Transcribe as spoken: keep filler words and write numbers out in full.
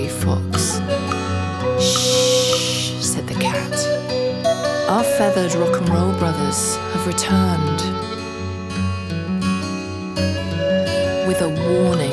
fox. "Shh," said the cat. "Our feathered rock and roll brothers have returned with a warning."